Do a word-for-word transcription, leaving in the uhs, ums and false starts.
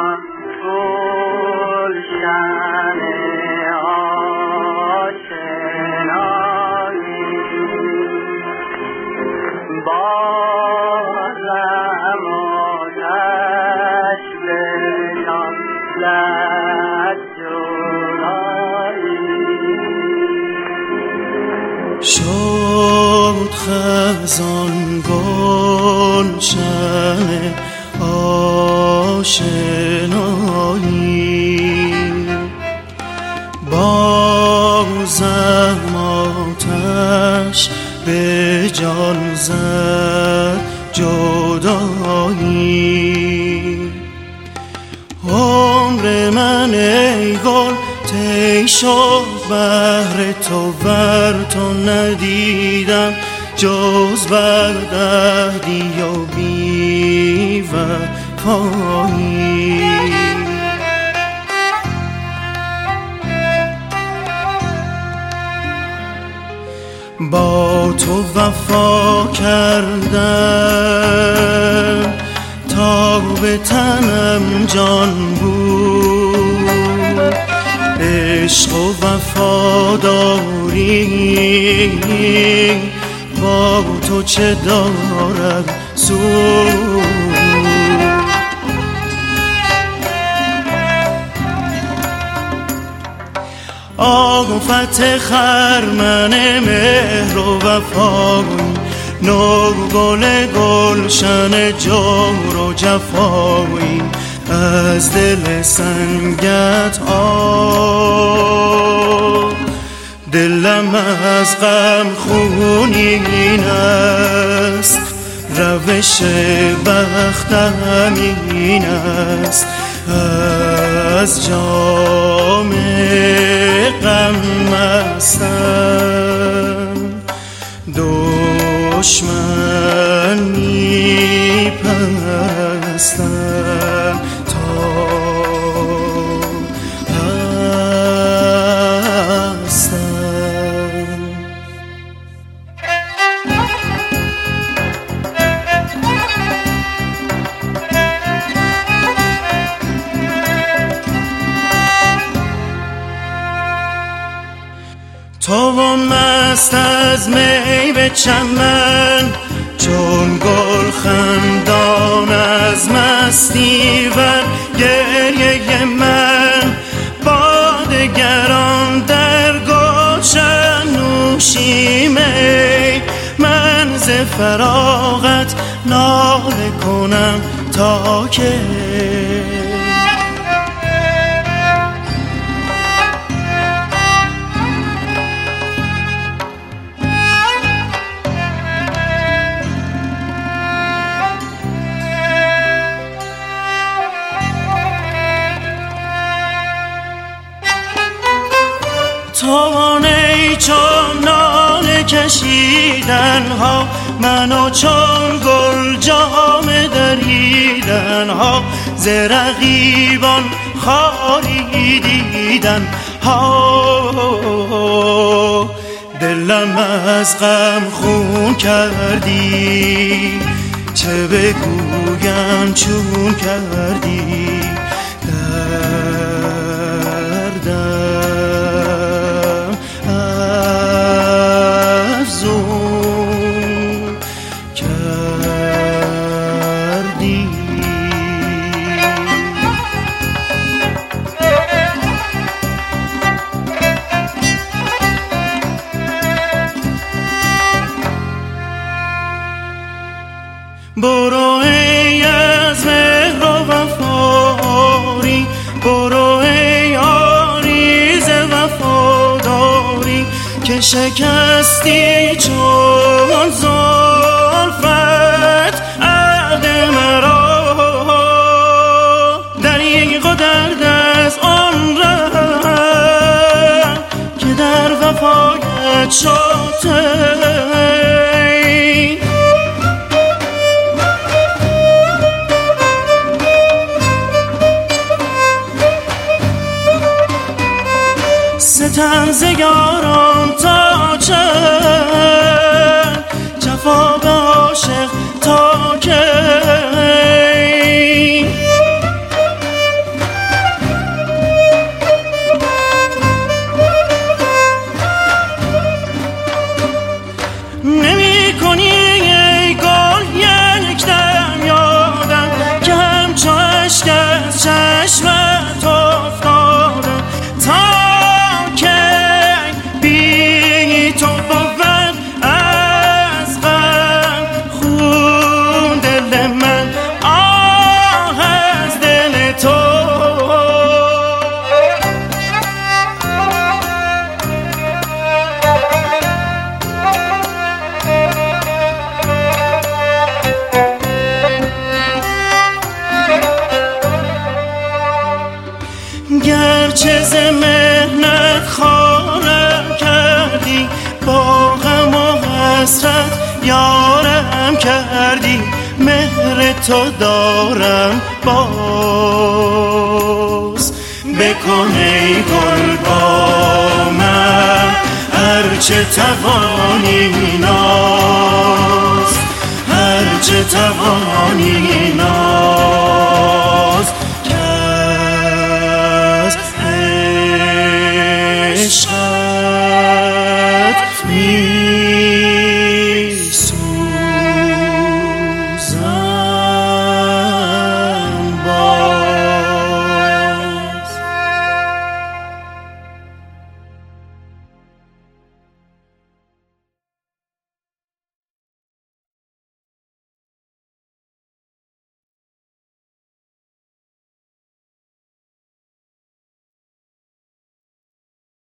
شد خزان گلشن آشنایی، بازم آتش به جان زد جدایی. عمر من ای گل طی شد بهر تو، بر تو ندیدم جز بردهدی و بی وفایی. با تو وفا کردم تا به تنم جان بود، عشق و وفاداری با تو چه دارد سود. آفت خرمن مهر و وفایی، نو گل گلشن جور و جفایی، از دل سنگت آب دلم از غم خونین است، روش بختم این است، از جام غم مستم دشمن می پرستم تا هستم. تو مست از می به چمن، چون گل خندان از مستی ور گریه من، با دگران در گلشن نوشی می، من ز فراغت ناله کنم تا که توانه چون ناله کشیدن ها، منو چون گل جام دریدن ها، ز رقیبان خاری دیدن ها. دلم از غم خون کردی، چه بگویم چون کردی، دردم افزون کردی. برو ای از مهر و وفایی، برو ای آریز وفاداری، که شکستی چون زلفت عهد مرا، دریغ و درد از آن ره که در وفایت شد. ستم ز یاران تا چند، جفا به عاشق تا کی، گرچه ز مهنت خارم کردی، با غم و حسرت یارم کردی، مهر تو دارم باز. بکن ای گل با من هرچه توانی ناز، هرچه توانی ناز.